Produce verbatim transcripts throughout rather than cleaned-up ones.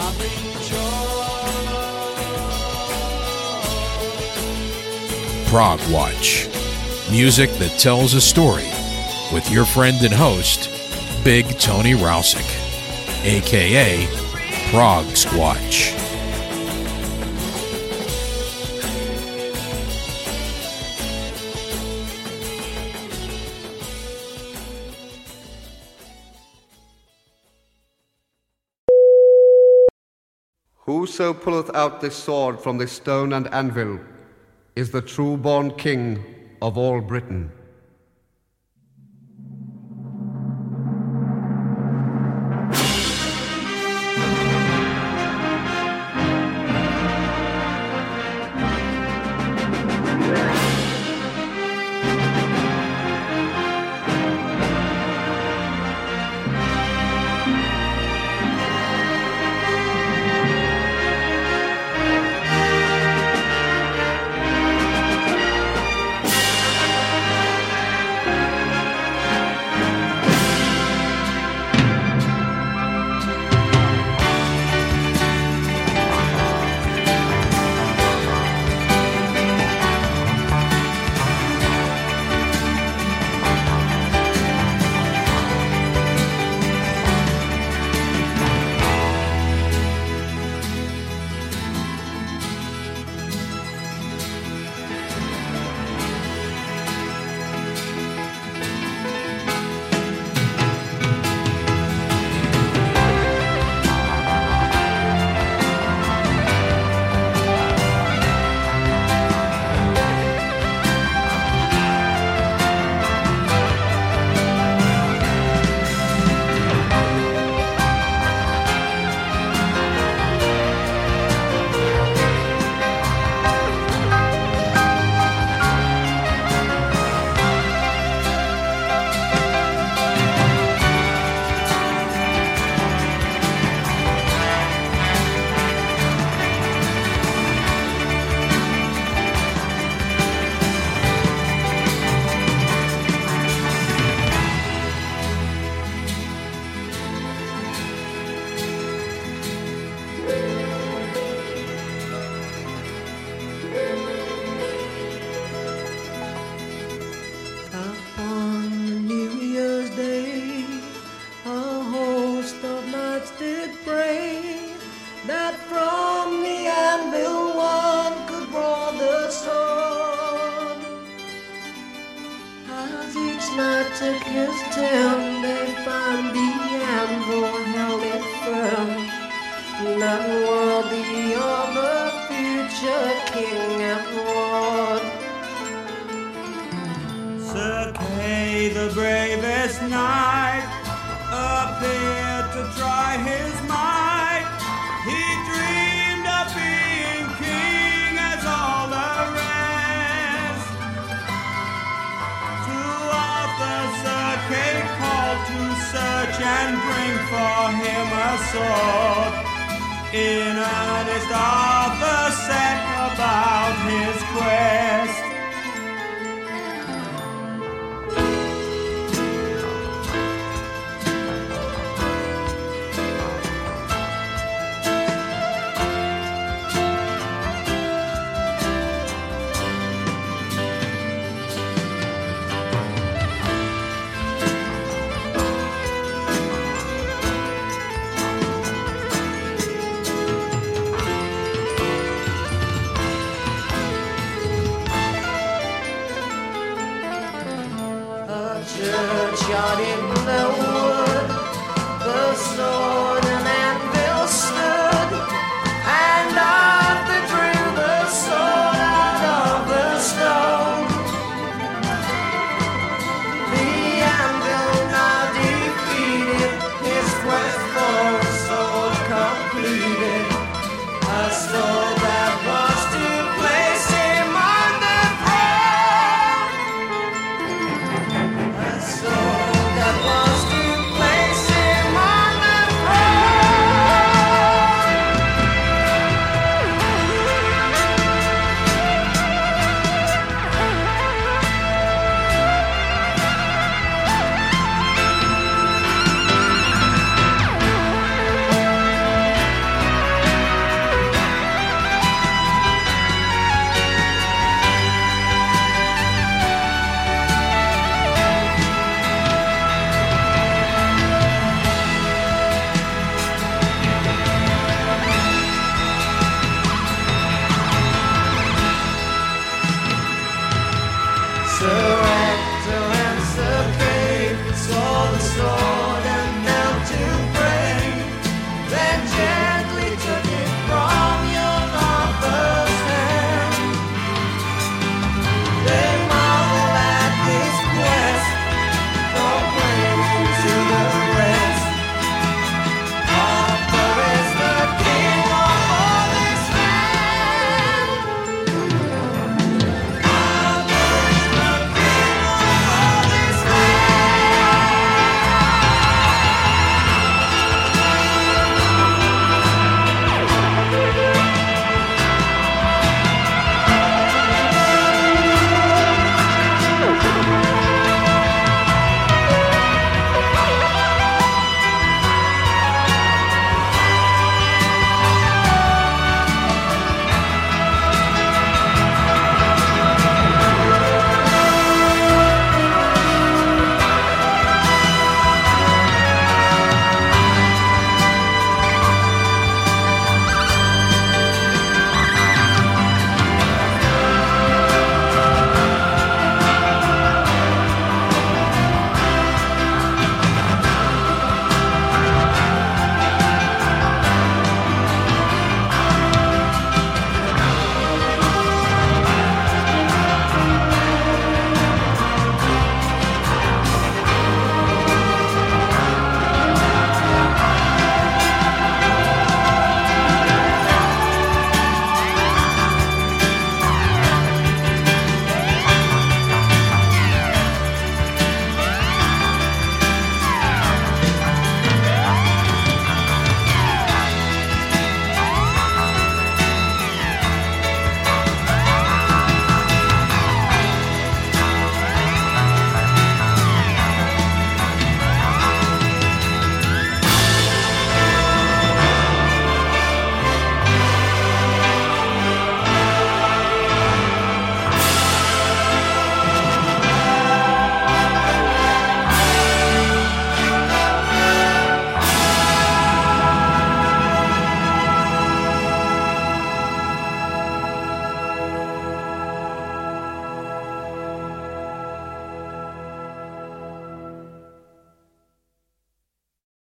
Prog Watch. Music that tells a story with your friend and host, Big Tony Rousick, a k a. Prog Squatch. Whoso pulleth out this sword from this stone and anvil is the true-born king of all Britain.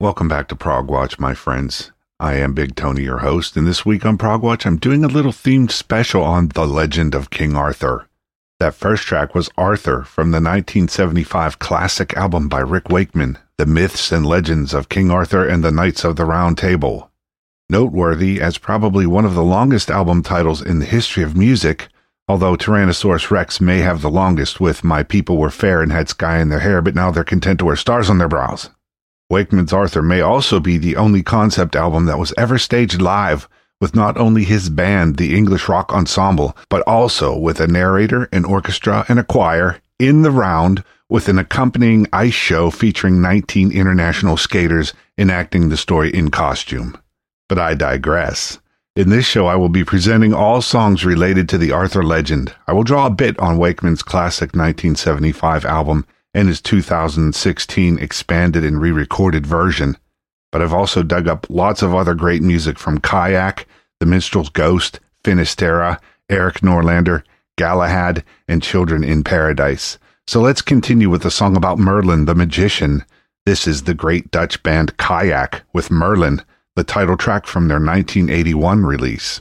Welcome back to Prog Watch, my friends. I am Big Tony, your host, and this week on Prog Watch, I'm doing a little themed special on the legend of King Arthur. That first track was Arthur from the nineteen seventy-five classic album by Rick Wakeman, The Myths and Legends of King Arthur and the Knights of the Round Table. Noteworthy as probably one of the longest album titles in the history of music, although Tyrannosaurus Rex may have the longest with My People Were Fair and Had Sky in Their Hair, but now they're content to wear stars on their brows. Wakeman's Arthur may also be the only concept album that was ever staged live with not only his band, the English Rock Ensemble, but also with a narrator, an orchestra, and a choir in the round with an accompanying ice show featuring nineteen international skaters enacting the story in costume. But I digress. In this show, I will be presenting all songs related to the Arthur legend. I will draw a bit on Wakeman's classic nineteen seventy-five album and his two thousand sixteen expanded and re-recorded version. But I've also dug up lots of other great music from Kayak, The Minstrel's Ghost, Finisterra, Eric Norlander, Galahad, and Children in Paradise. So let's continue with the song about Merlin the Magician. This is the great Dutch band Kayak with Merlin, the title track from their nineteen eighty-one release.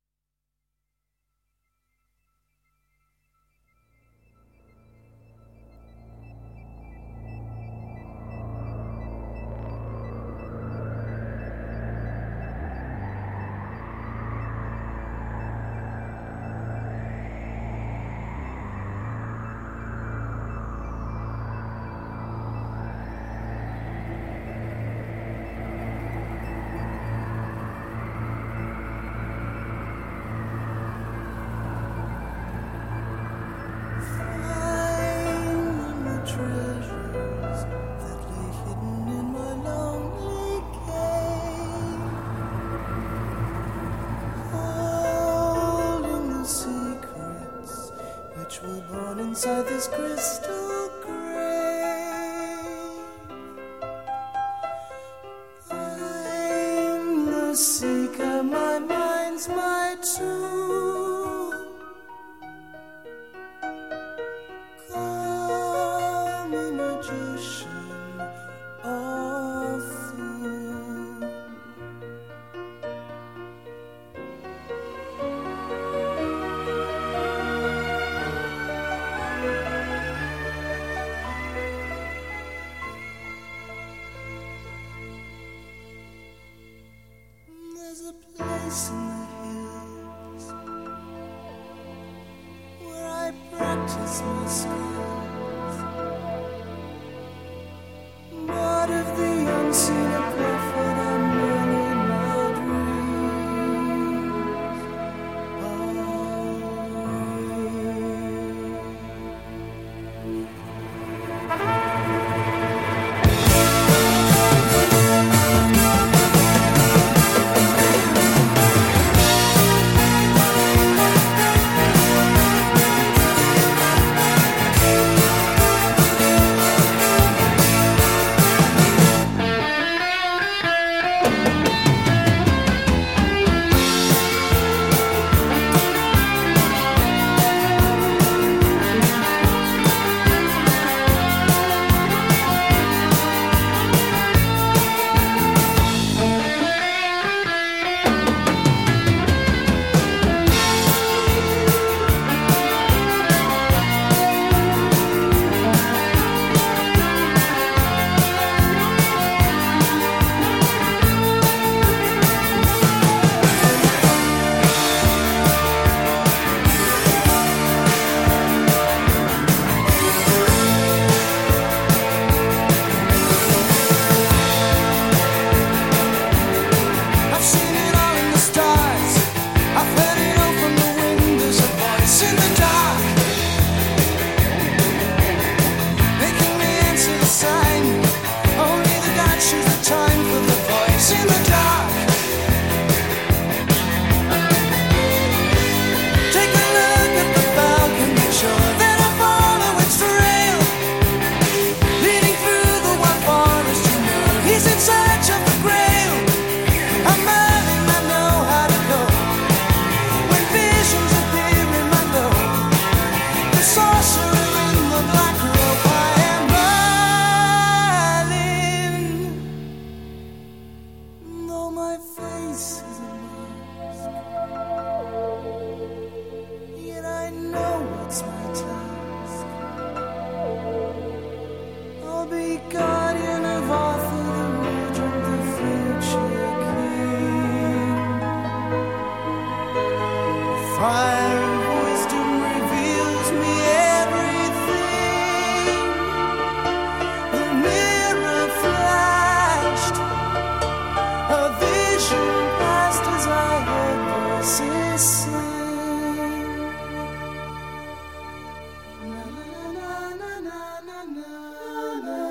Inside this crystal grave, I'm the seeker, my mind's my tomb. Call me magician or fool. There's a place in the hills where I practice my skills. What of the unseen, a prophet unknown in my dreams? Oh, this is a mask. Yet I know what's my task. I'll be guardian of Arthur, the regent, the future king. Fire of wisdom reveals me everything. The mirror flashed, a vision passed as I heard voices sing. Na na na na na na na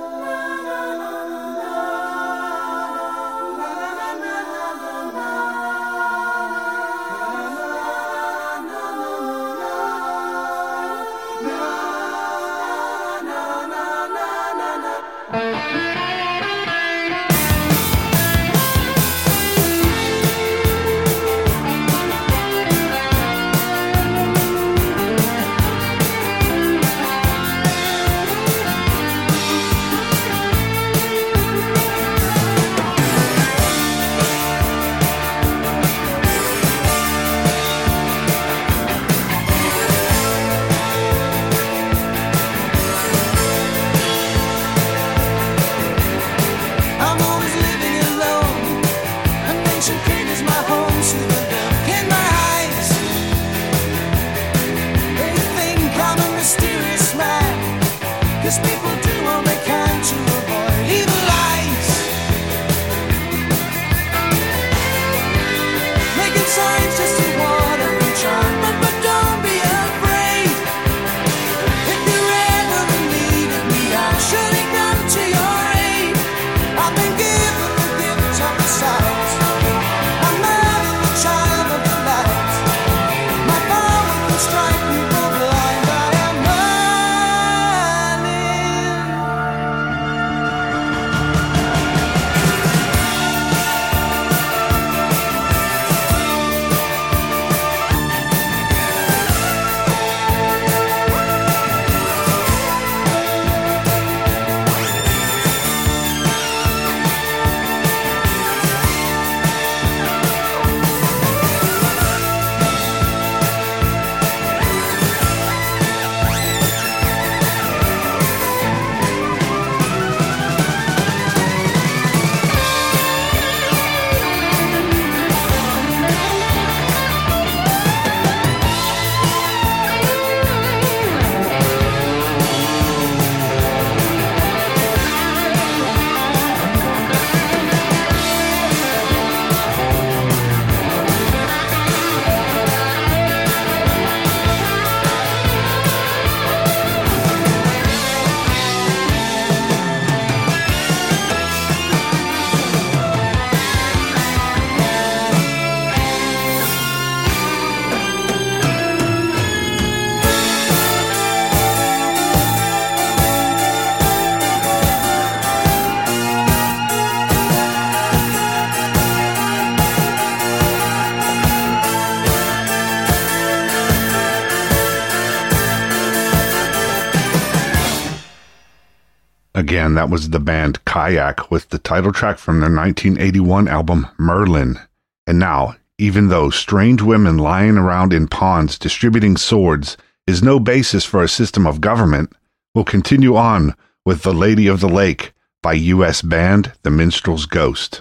I'm always living alone. An ancient cave is my home, see the look in my eyes. They think I'm a mysterious man, 'cause people do all they can to avoid evil eyes. Making signs just to ward off enchantment, but don't be afraid. If you're ever in need of me, I'll surely come to your aid. I've been given the gift of the sight. I'm man and the child of the light. My power can strike people blind. I am Merlin. Again, that was the band Kayak with the title track from their nineteen eighty-one album Merlin. And now, even though strange women lying around in ponds distributing swords is no basis for a system of government, we'll continue on with The Lady of the Lake by U S band The Minstrel's Ghost.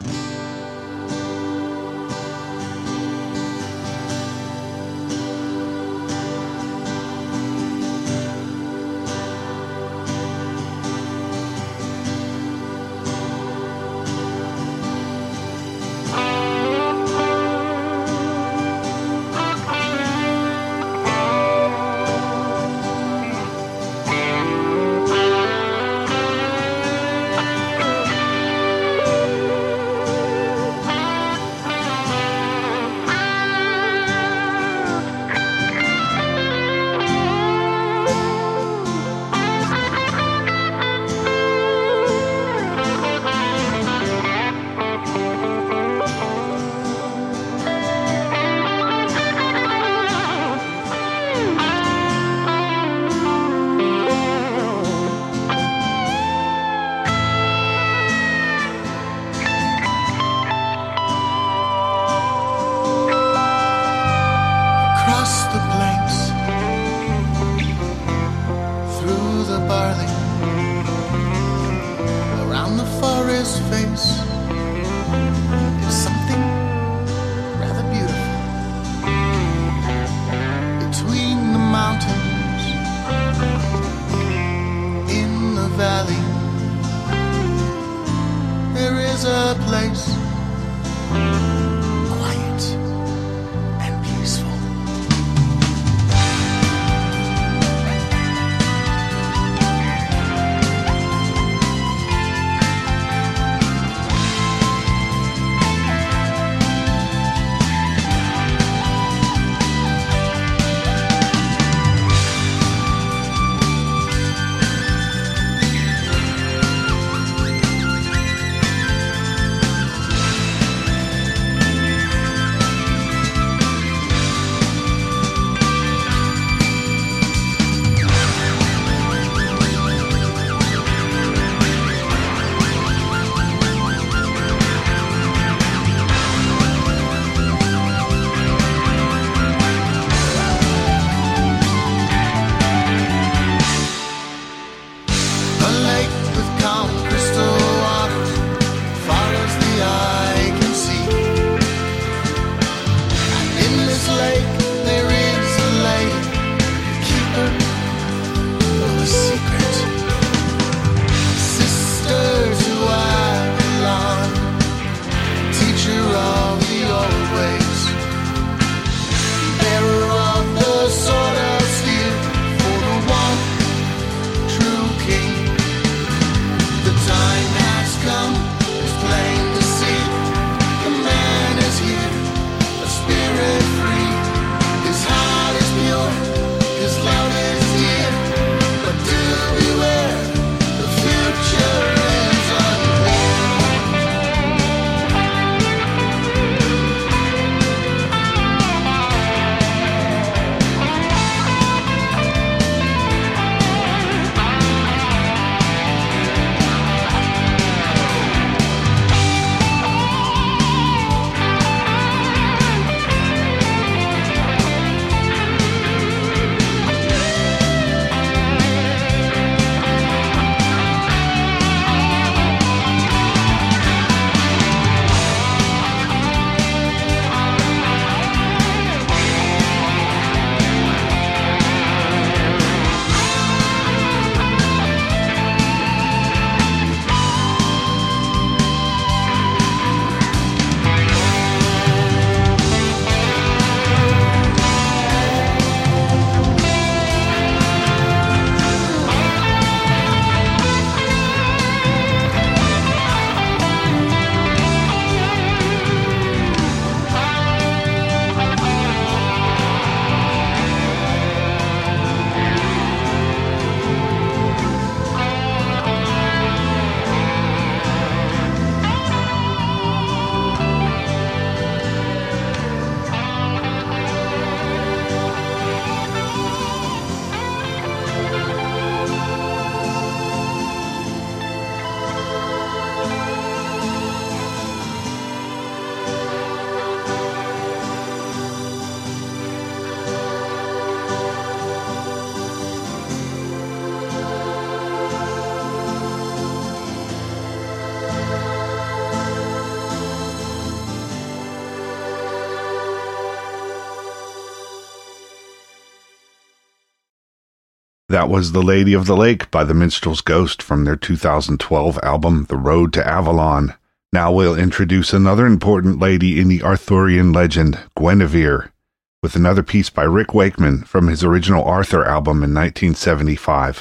That was The Lady of the Lake by the Minstrel's Ghost from their two thousand twelve album, The Road to Avalon. Now we'll introduce another important lady in the Arthurian legend, Guinevere, with another piece by Rick Wakeman from his original Arthur album in nineteen seventy-five.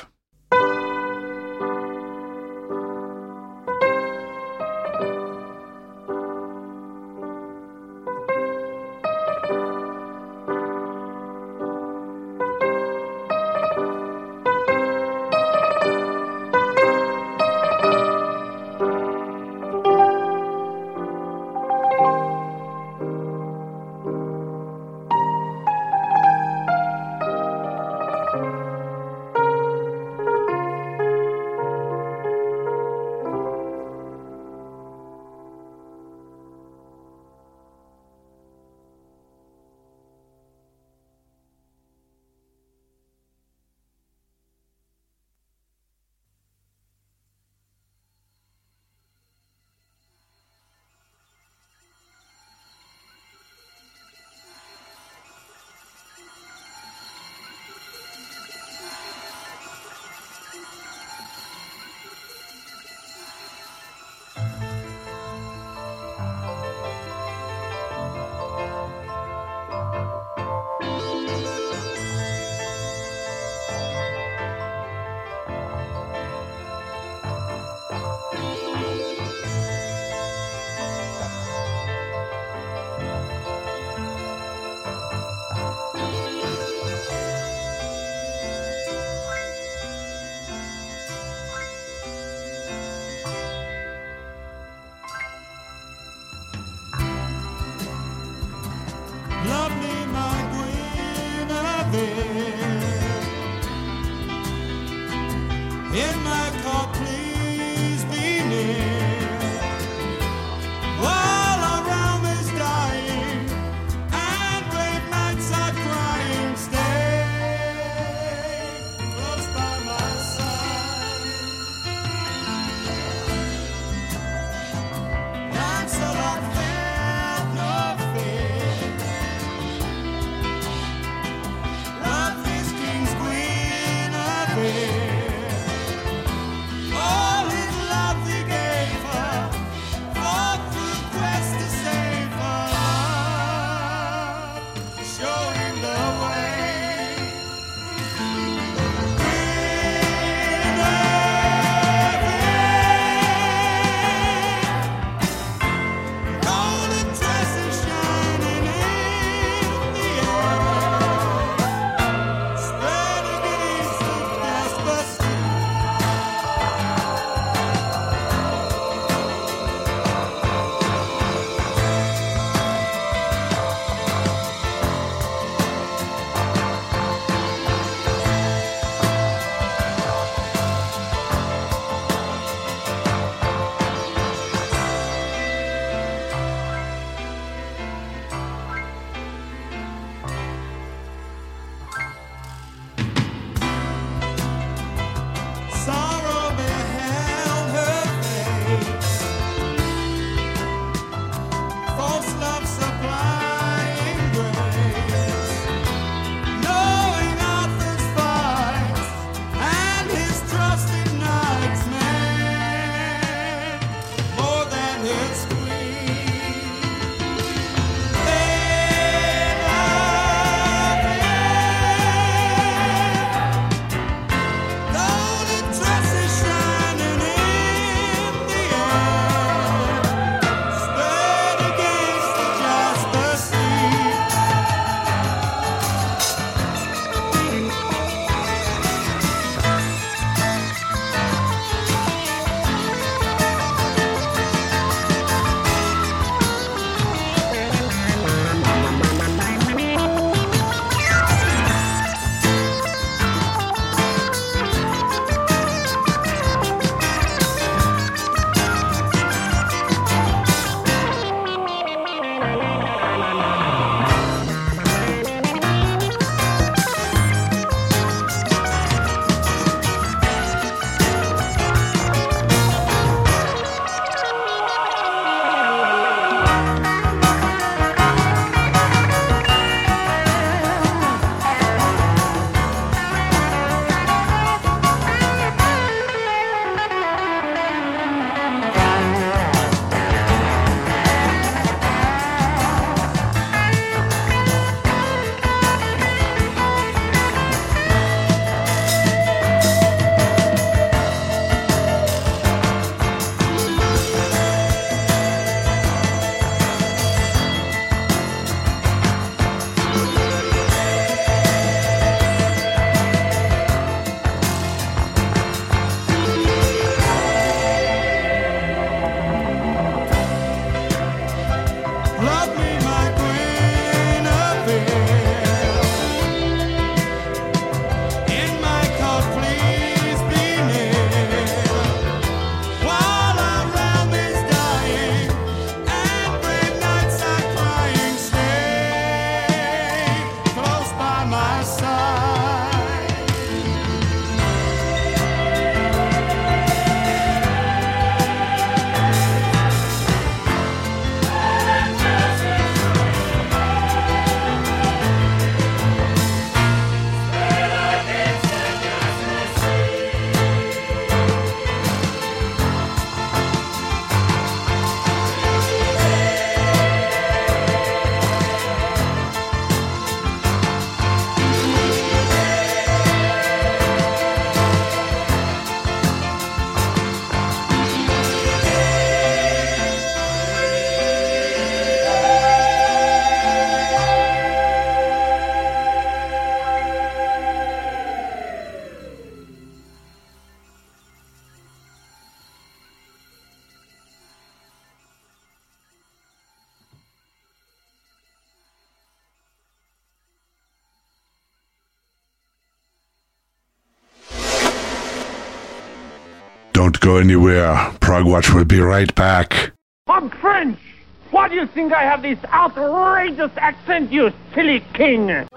Don't go anywhere. Progwatch will be right back. I'm French. Why do you think I have this outrageous accent, you silly king?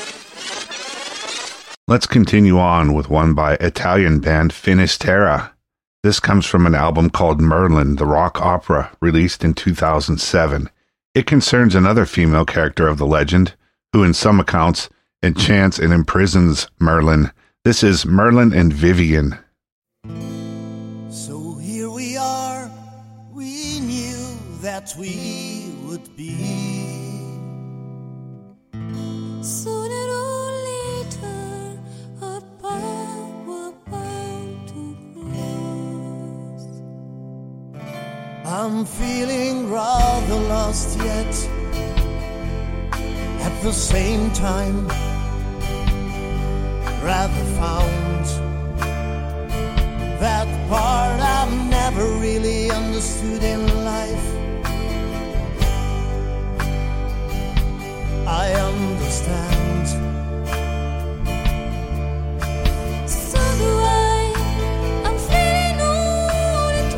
Let's continue on with one by Italian band Finisterra. This comes from an album called Merlin, the Rock Opera, released in two thousand seven. It concerns another female character of the legend, who in some accounts enchants and imprisons Merlin. This is Merlin and Vivian. So here we are, we knew that we would be. Sooner or later, our path were bound to cross. I'm feeling rather lost yet, at the same time, rather found. That part I've never really understood in life. I understand. So do I. I'm feeling all at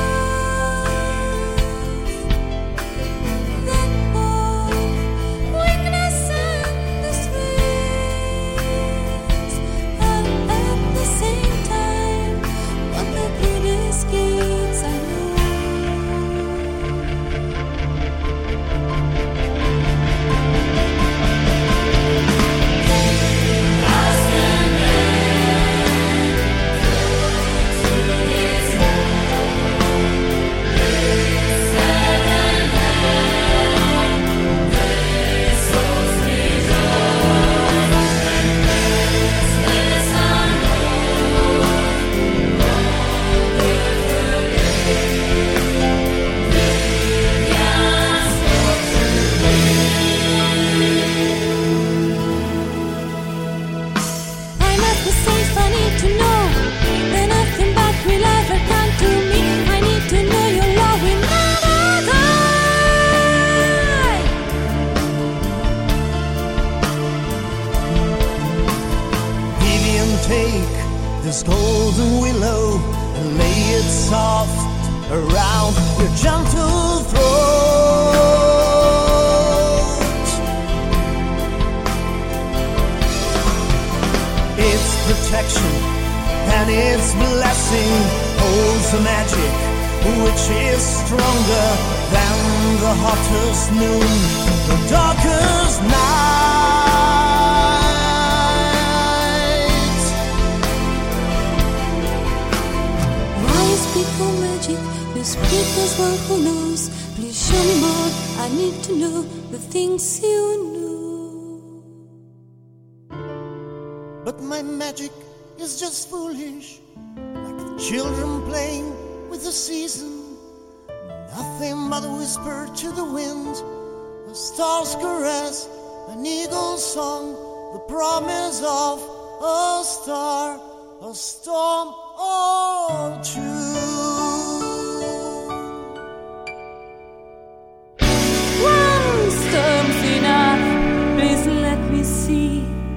once. That part, weakness and distress, and at the same time, what the greatest gifts I know. I'm at the safe, I need to know. Then nothing but real life will come to me. I need to know your love will never die. Vivian, take this golden willow and lay it soft around your gentle throat. Its protection and its blessing holds a magic which is stronger than the hottest noon, the darkest night. Why speak of magic? You speak as one who knows. Please show me more. I need to know the things you know. But my magic is just foolish, like the children playing with the season. Nothing but a whisper to the wind, a star's caress, an eagle's song, the promise of a star, a storm or two. One storm's enough, please let me see.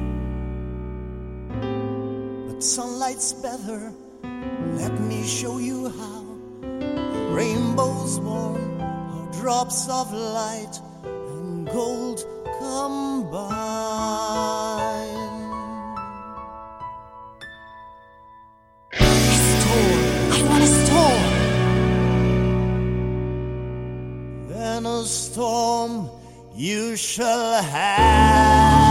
But sunlight's better, let me show you how. Rainbows born, how drops of light and gold combine. A storm, I want a storm. Then a storm you shall have.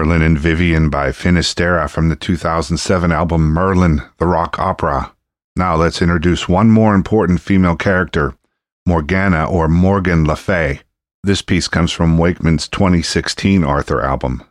Merlin and Vivian by Finisterra from the two thousand seven album Merlin, the Rock Opera. Now let's introduce one more important female character, Morgana or Morgan Le Fay. This piece comes from Wakeman's twenty sixteen Arthur album.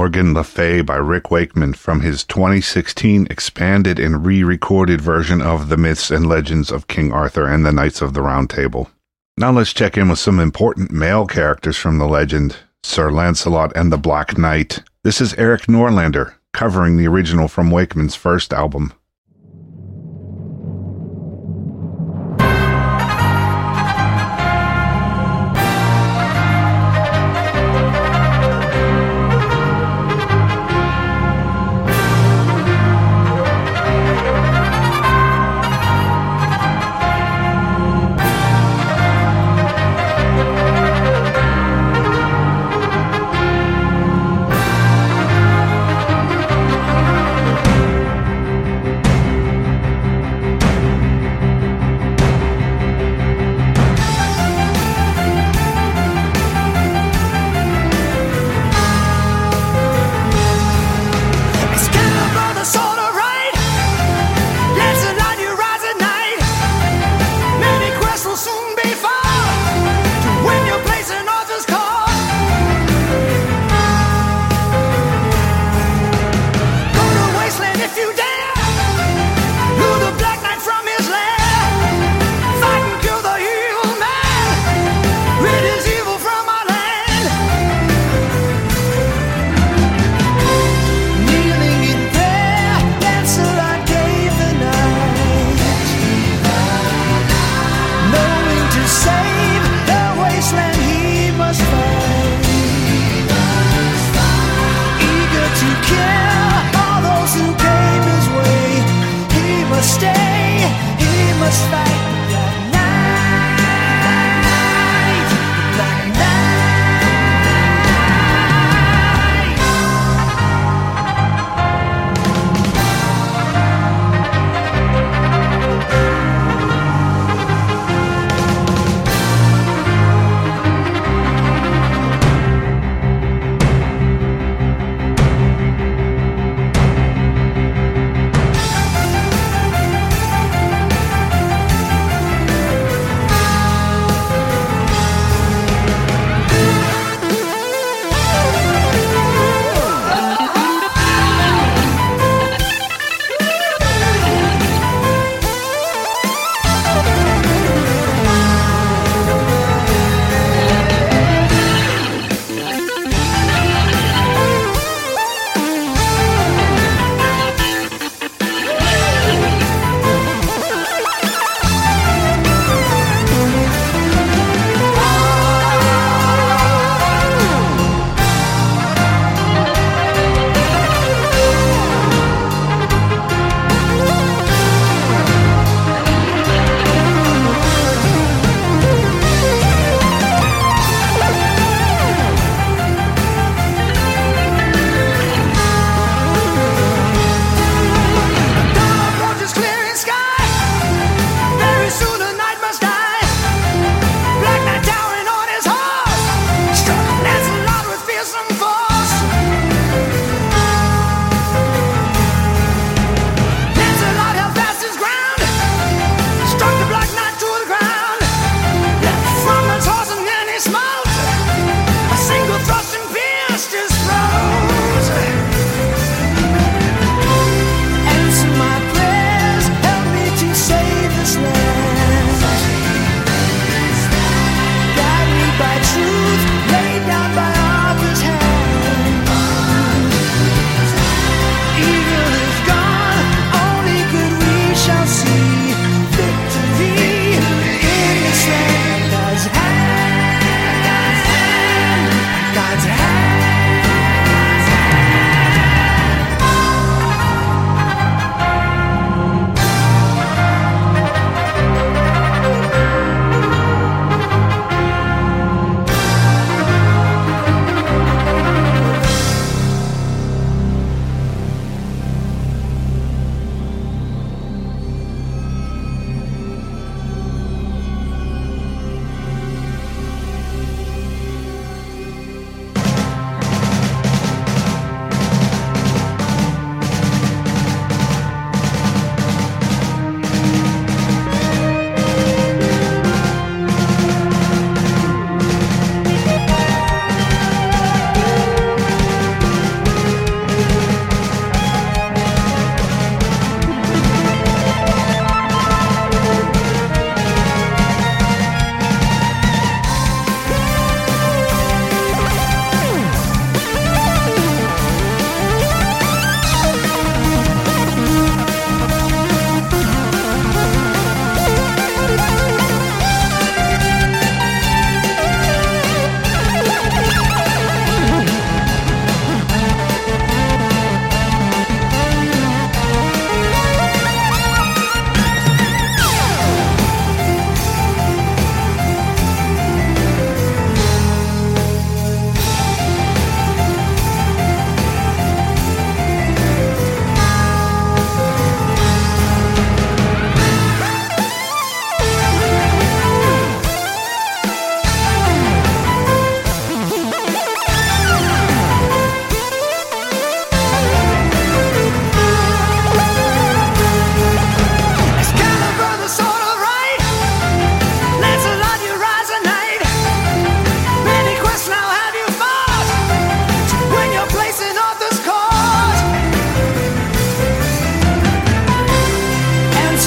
Morgan Le Fay by Rick Wakeman from his twenty sixteen expanded and re-recorded version of the myths and legends of King Arthur and the Knights of the Round Table. Now let's check in with some important male characters from the legend, Sir Lancelot and the Black Knight. This is Eric Norlander, covering the original from Wakeman's first album.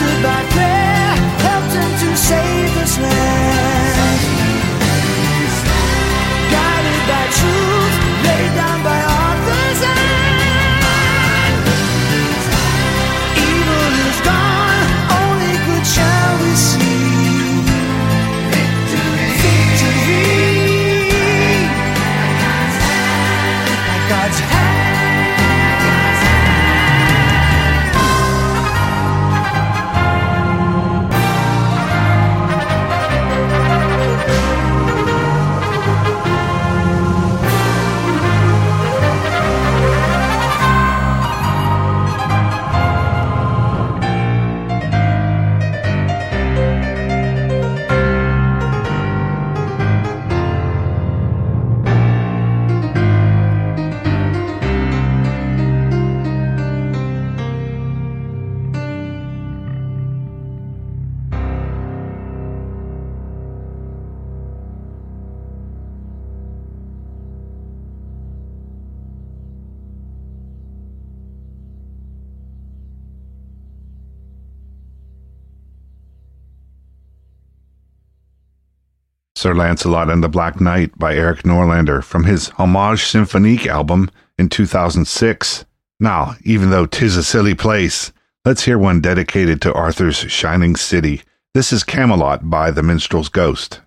answered by prayer, helped him to save this land. Guided by truth, laid down by Arthur's hand. Evil is gone, only good shall we see. Victory, victory, at God's hand. Sir Lancelot and the Black Knight by Eric Norlander from his Hommage Symphonique album in two thousand six. Now, even though 'tis a silly place, let's hear one dedicated to Arthur's shining city. This is Camelot by The Minstrel's Ghost.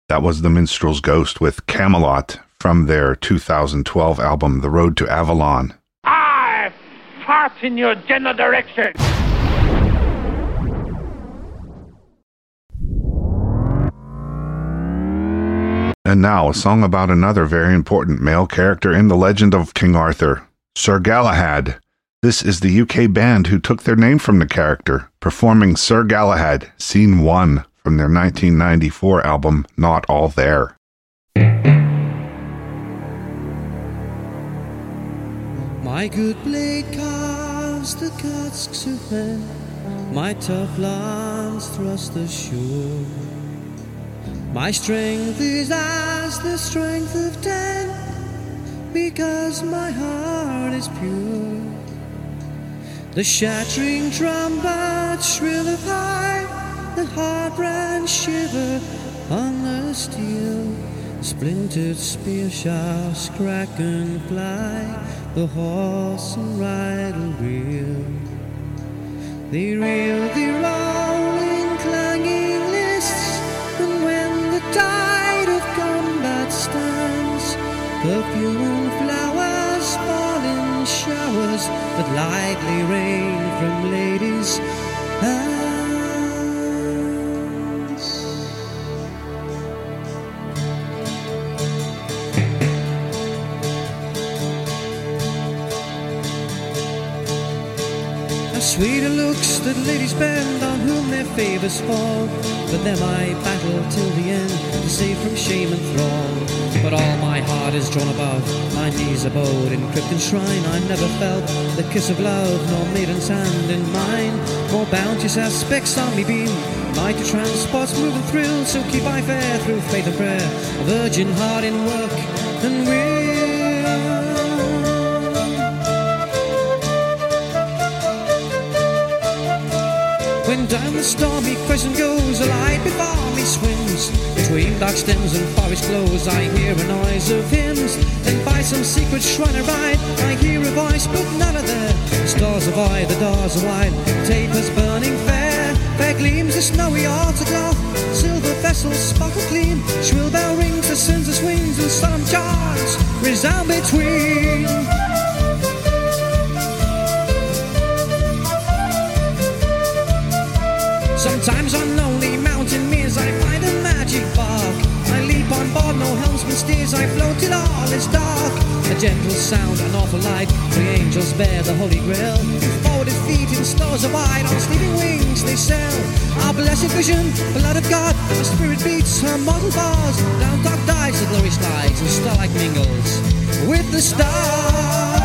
That was The Minstrel's Ghost with Camelot from their two thousand twelve album, The Road to Avalon. I fart in your general direction. And now, a song about another very important male character in the legend of King Arthur, Sir Galahad. This is the U K band who took their name from the character, performing Sir Galahad, Scene one, from their nineteen ninety-four album, Not All There. My good blade carves the casques of men, my tough lance thrusts ashore. My strength is as the strength of ten, because my heart is pure. The shattering trumpet shrill of high, the heart-brand shiver on the steel. The splintered spear shafts crack and fly, the horse and rider reel. They reel the rolling, clanging lists, and when the tide of combat stands, perfume and flowers fall in showers that lightly rain from ladies' hands. How sweet are looks that ladies bend on whom their favours fall, but them I battle till the end to save from shame and thrall. But all my heart is drawn above, my knees abode in crypt and shrine. I never felt the kiss of love, nor maiden's hand in mine. More bounteous aspects on me beam, mighty transports move and thrill. So keep I fair through faith and prayer, a virgin heart in work and will. When down the stormy crescent goes, a light before me swims. Between dark stems and forest glows, I hear a noise of hymns. Then by some secret shrine I ride, I hear a voice, but none are there. The stars are wide, the doors are wide, tapers burning fair. Fair gleams the snowy altar cloth, silver vessels sparkle clean. Shrill bell rings, the censer swings, and solemn chants resound between. Sometimes on lonely mountain meres I find a magic bark. I leap on board, no helmsman steers, I float till all is dark. A gentle sound, an awful light, the angels bear the holy grail. Forwarded feet in stars abide, on sleeping wings they sail. Our blessed vision, blood of God, our spirit beats her mortal bars. Down dark dives the glory slides, and starlight mingles with the stars.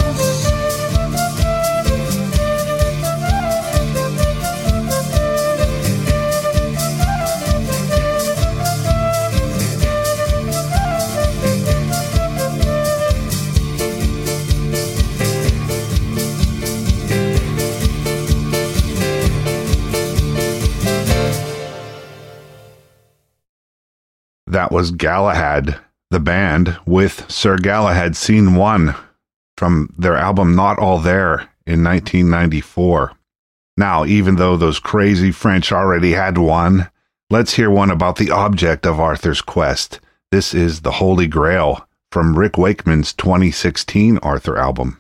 That was Galahad, the band, with Sir Galahad Scene one from their album Not All There in nineteen ninety-four. Now, even though those crazy French already had one, let's hear one about the object of Arthur's quest. This is The Holy Grail from Rick Wakeman's twenty sixteen Arthur album.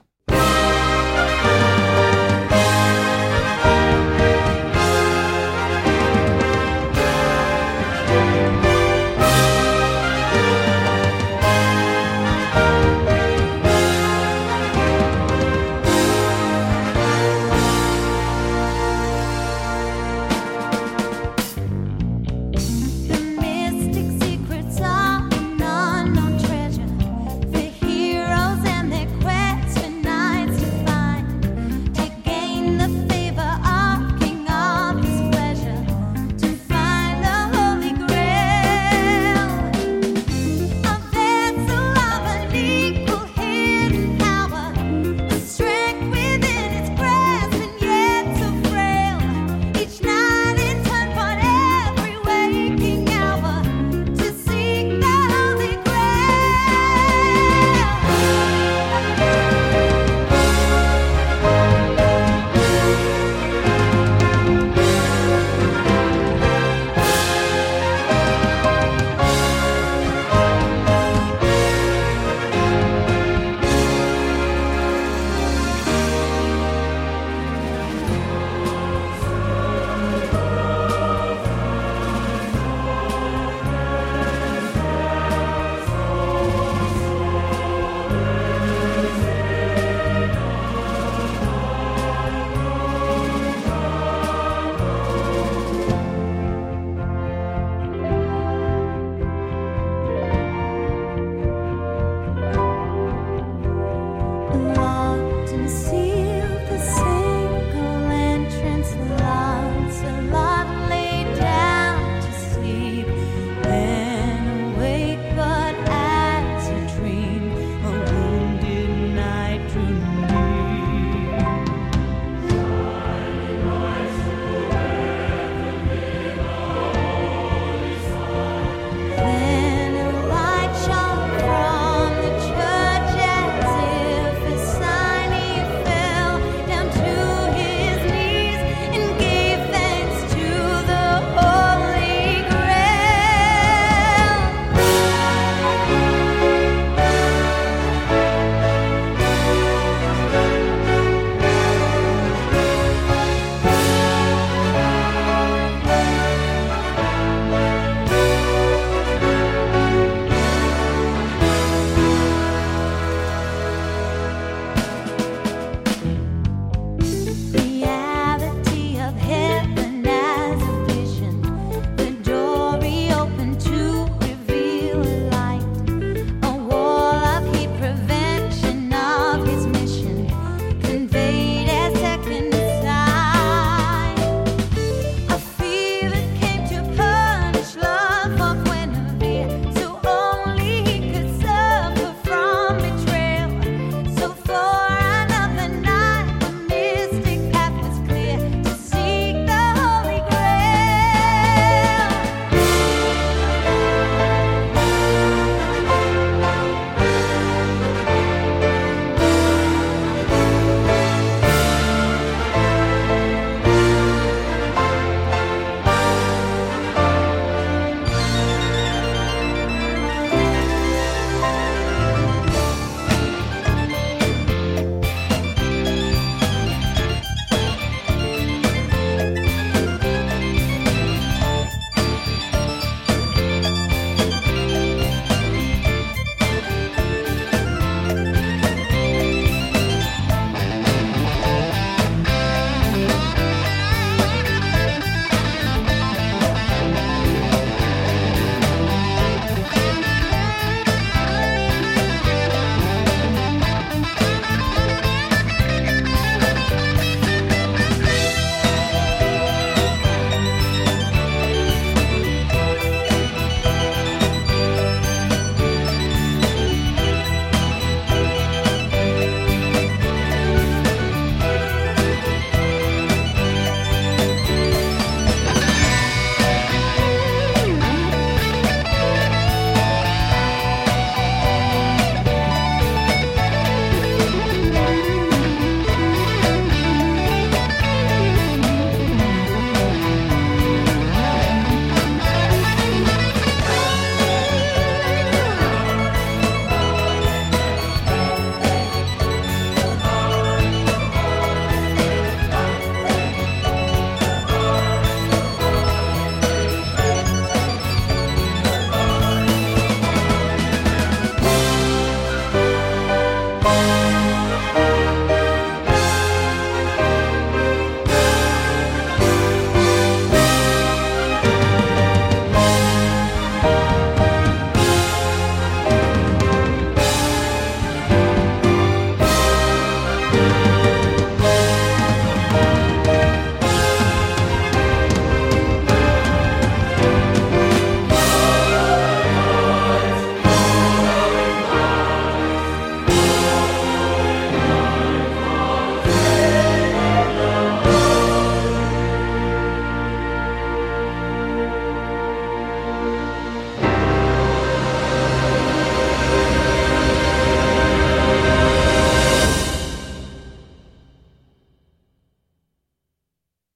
Heroes and their quest and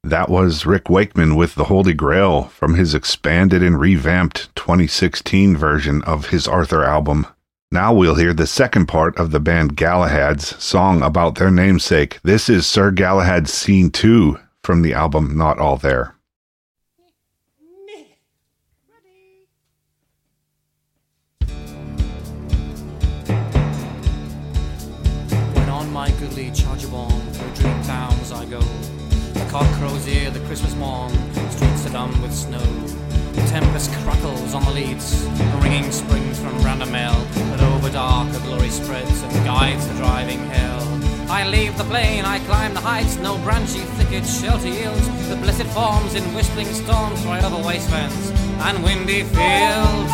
That was Rick Wakeman with The Holy Grail from his expanded and revamped twenty sixteen version of his Arthur album. Now we'll hear the second part of the band Galahad's song about their namesake. This is Sir Galahad's Scene two from the album Not All There. When on my goodly charger borne through dream towns I go, the cock crows ear the Christmas morn, streets are dumb with snow. The tempest crackles on the leads, the ringing springs from random mail, but over dark a glory spreads and guides the driving hell. I leave the plain, I climb the heights, no branchy thicket shelter yields, the blessed forms in whistling storms fly over wastelands and windy fields.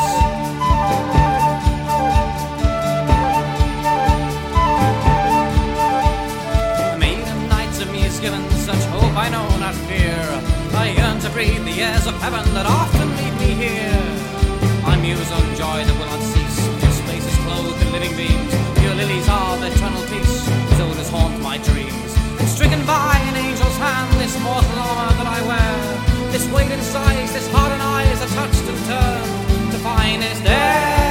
Given such hope I know not fear, I yearn to breathe the airs of heaven that often meet me here. I muse on joy that will not cease, your space is clothed in living beams, your lilies are the eternal peace, whose odors haunt my dreams. And stricken by an angel's hand, this mortal armor that I wear, this weight and size, this heart and eyes are touched and turned to finest air.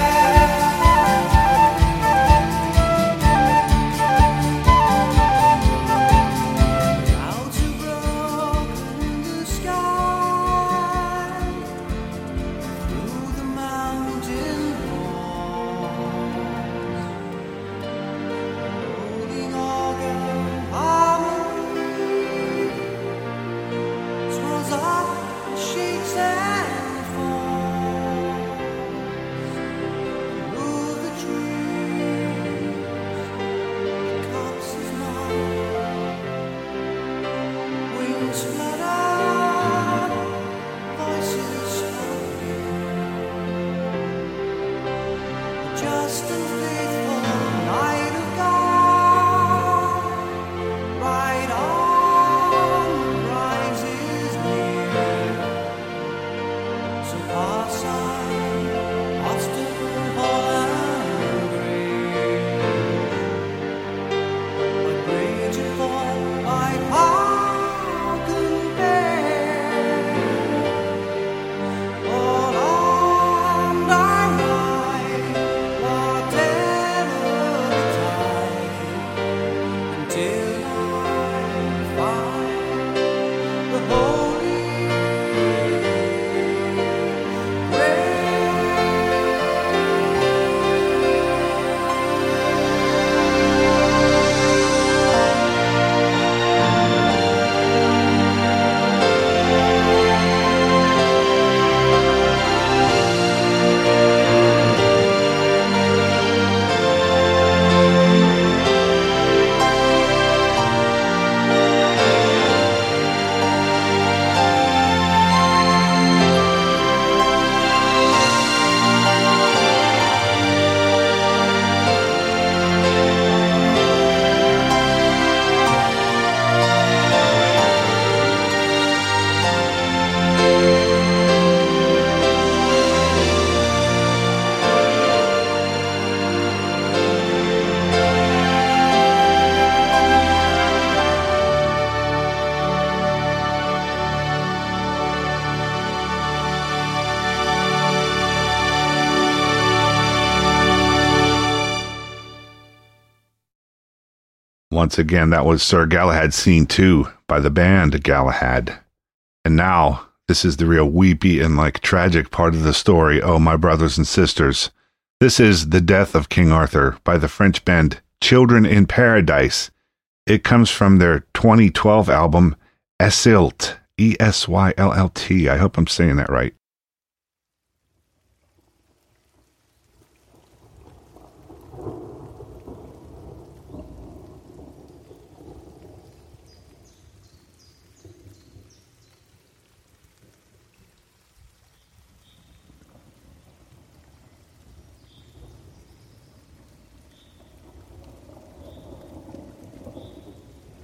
Once again, that was Sir Galahad's Scene two by the band Galahad. And now, this is the real weepy and like tragic part of the story, oh my brothers and sisters. This is The Death of King Arthur by the French band Children in Paradise. It comes from their twenty twelve album Esylt, E S Y L L T. I hope I'm saying that right.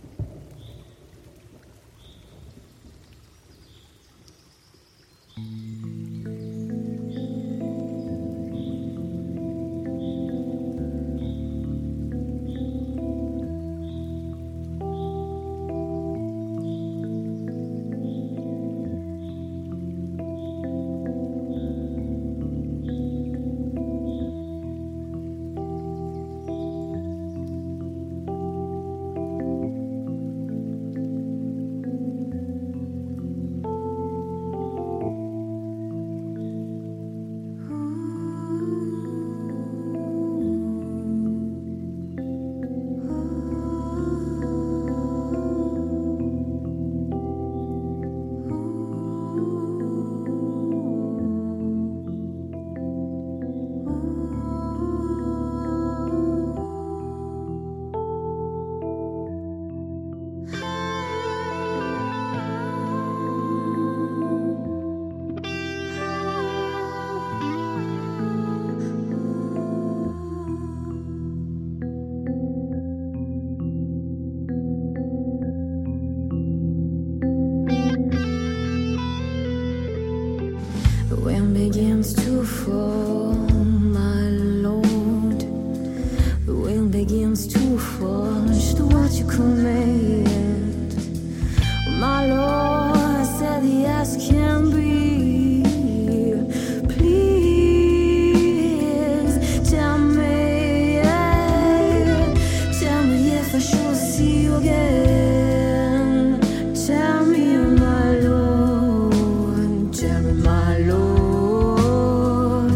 Mm-hmm. begins to fall, my Lord. The wind begins to fall, just what you command. My Lord, I said yes can be. Please tell me, tell me if I should see you again. Tell me, my Lord, tell me, my Lord.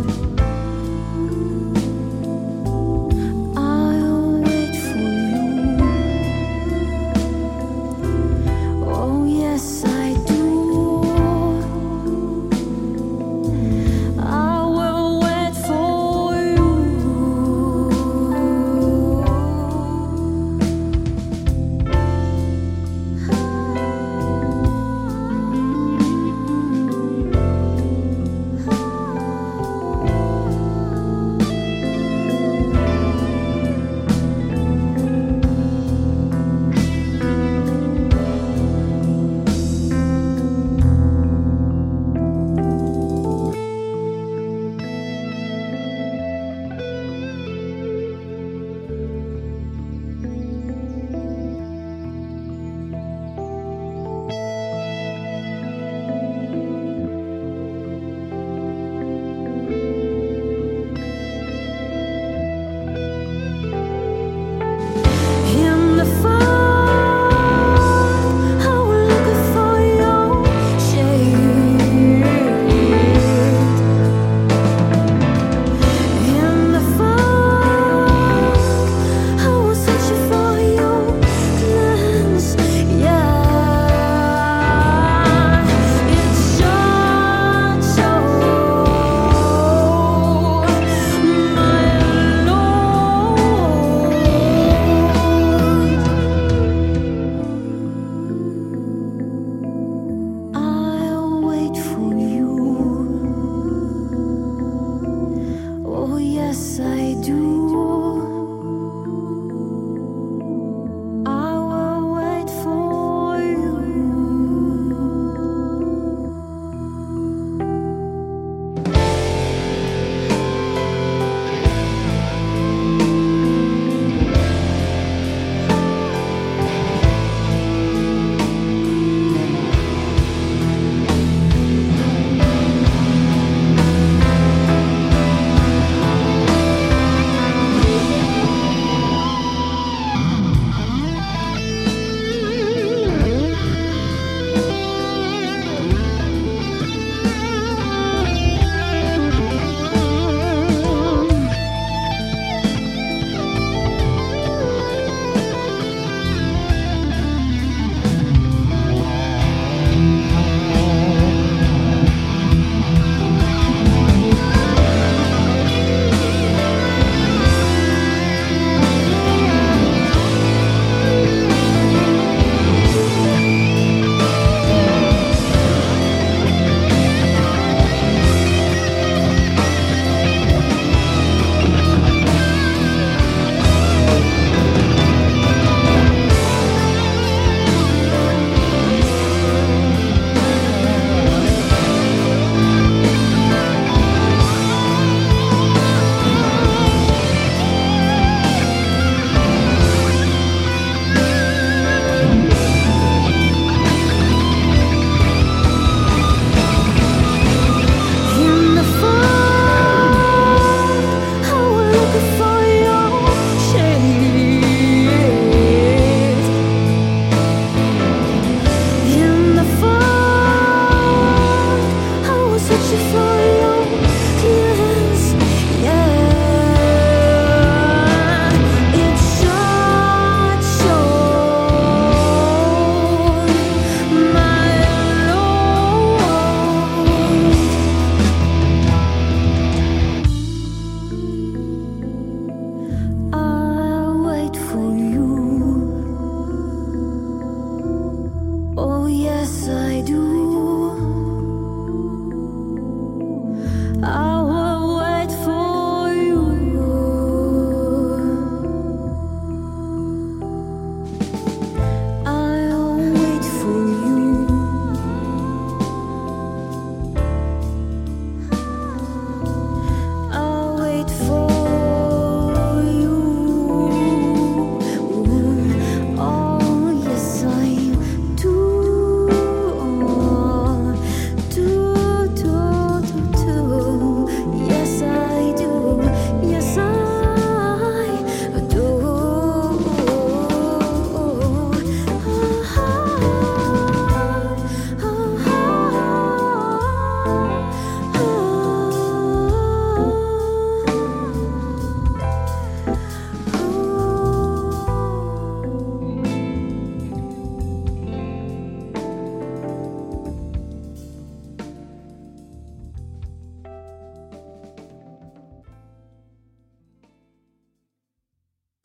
I'll wait for you. Oh yes,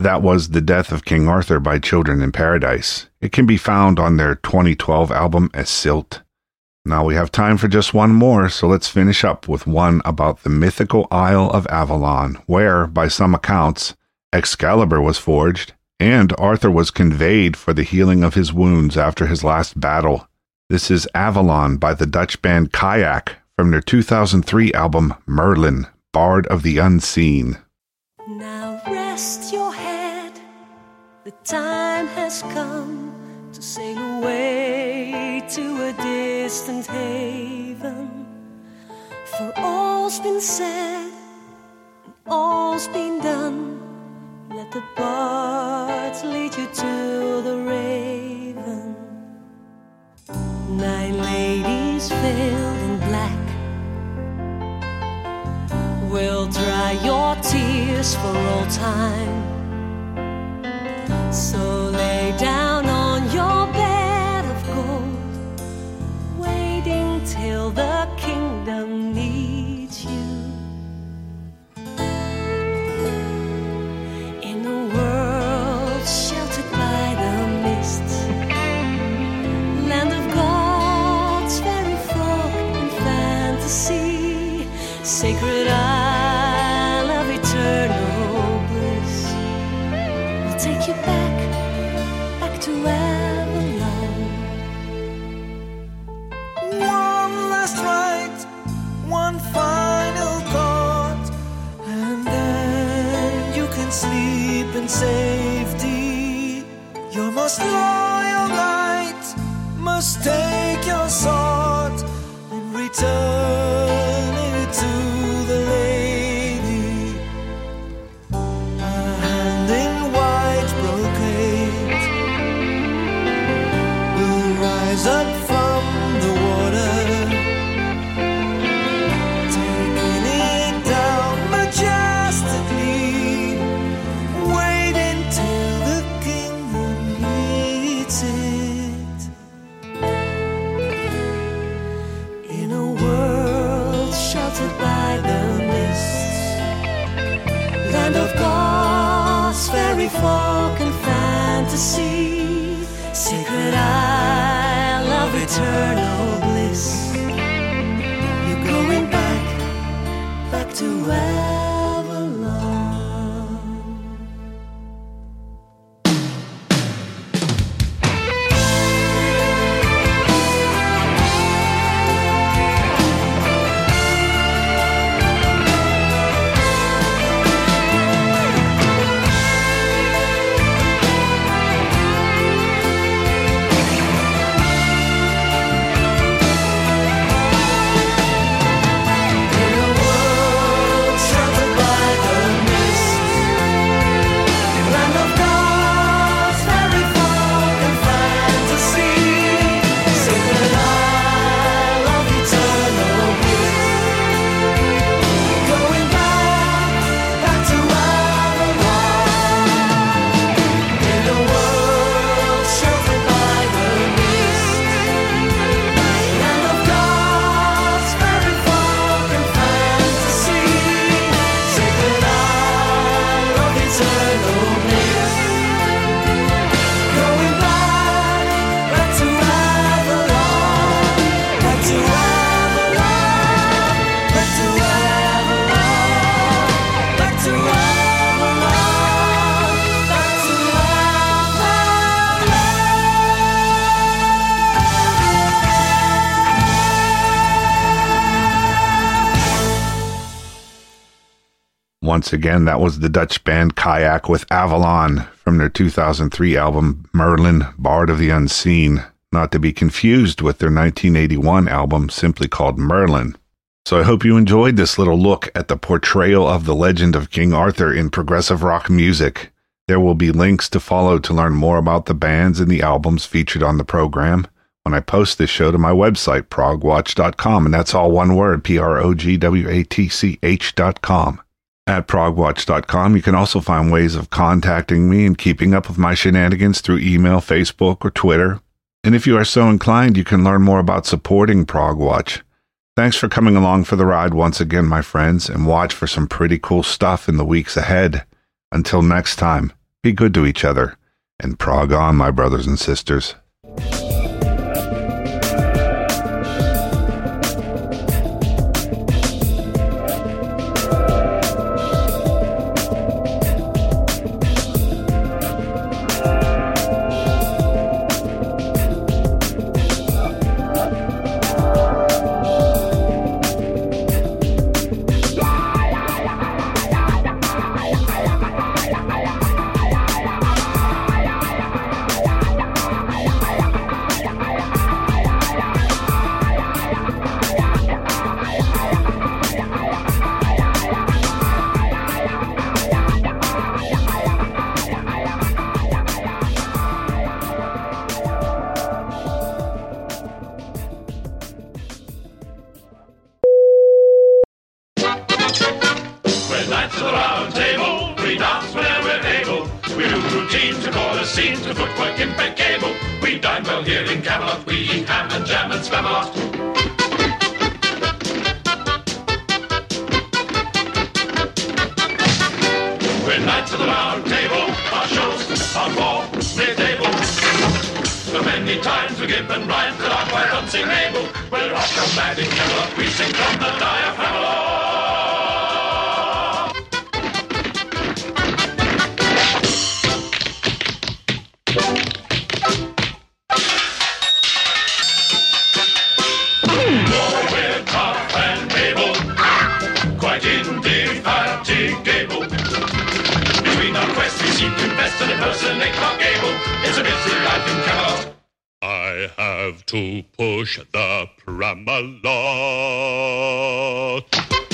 That was The Death of King Arthur by Children in Paradise. It can be found on their twenty twelve album Esilt. Now we have time for just one more, so let's finish up with one about the mythical Isle of Avalon, where, by some accounts, Excalibur was forged, and Arthur was conveyed for the healing of his wounds after his last battle. This is Avalon by the Dutch band Kayak from their two thousand three album Merlin, Bard of the Unseen. Now rest your head, the time has come to sail away to a distant haven. For all's been said and all's been done, let the bards lead you to the Raven. Nine ladies veiled in black will dry your tears for all time. So lay down on your bed of gold, waiting till the kingdom needs you. In a world sheltered by the mists, land of gods, fairy folk and fantasy, sacred isle of eternal bliss, will take you back, back to Avalon. One last ride, one final thought, and then you can sleep in safety. Your most loyal knight must take your sword and return it to the lady. A hand in white brocade will rise up from the water, taking it down majestically, waiting till the kingdom needs it. In a world sheltered by the mists, land of gods, fairy folk and fantasy, sacred isle of eternal bliss, you're going back, back to Avalon. Once again, that was the Dutch band Kayak with Avalon from their two thousand three album Merlin, Bard of the Unseen, not to be confused with their nineteen eighty-one album simply called Merlin. So I hope you enjoyed this little look at the portrayal of the legend of King Arthur in progressive rock music. There will be links to follow to learn more about the bands and the albums featured on the program when I post this show to my website, progwatch dot com, and that's all one word, P R O G W A T C H dot com. At progwatch dot com, you can also find ways of contacting me and keeping up with my shenanigans through email, Facebook, or Twitter. And if you are so inclined, you can learn more about supporting Progwatch. Thanks for coming along for the ride once again, my friends, and watch for some pretty cool stuff in the weeks ahead. Until next time, be good to each other, and prog on, my brothers and sisters. I have to push the Pramalot.